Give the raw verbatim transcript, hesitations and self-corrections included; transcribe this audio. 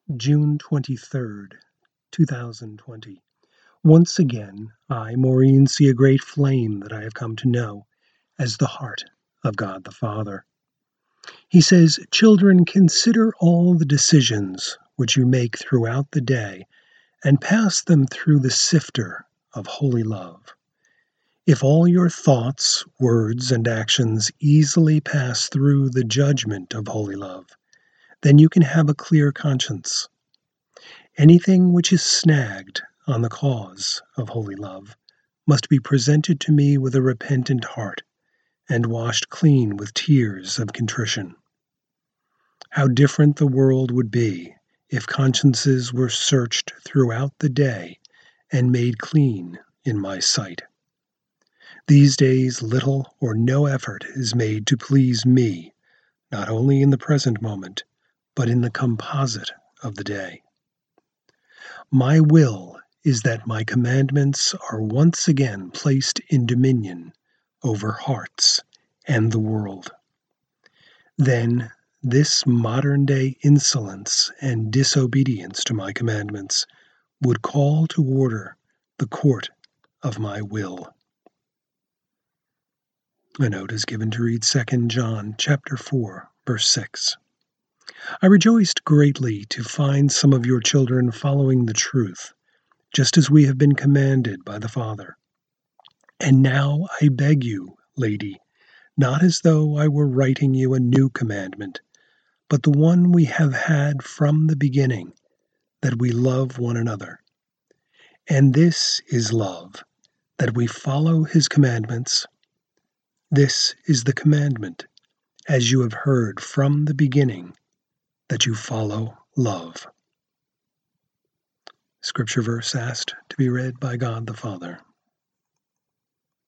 June twenty-third, two thousand twenty. Once again, I, Maureen, see a great flame that I have come to know as the heart of God the Father. He says, "Children, consider all the decisions which you make throughout the day and pass them through the sifter of holy love. If all your thoughts, words, and actions easily pass through the judgment of holy love, then you can have a clear conscience. Anything which is snagged on the cause of holy love must be presented to me with a repentant heart and washed clean with tears of contrition. How different the world would be if consciences were searched throughout the day and made clean in my sight. These days little or no effort is made to please me, not only in the present moment, but in the composite of the day. My will is that my commandments are once again placed in dominion over hearts and the world. Then this modern-day insolence and disobedience to my commandments would call to order the court of my will." A note is given to read Second John chapter four, verse six. I rejoiced greatly to find some of your children following the truth, just as we have been commanded by the Father. And now I beg you, lady, not as though I were writing you a new commandment, but the one we have had from the beginning, that we love one another. And this is love, that we follow his commandments. This is the commandment, as you have heard from the beginning, that you follow love. Scripture verse asked to be read by God the Father.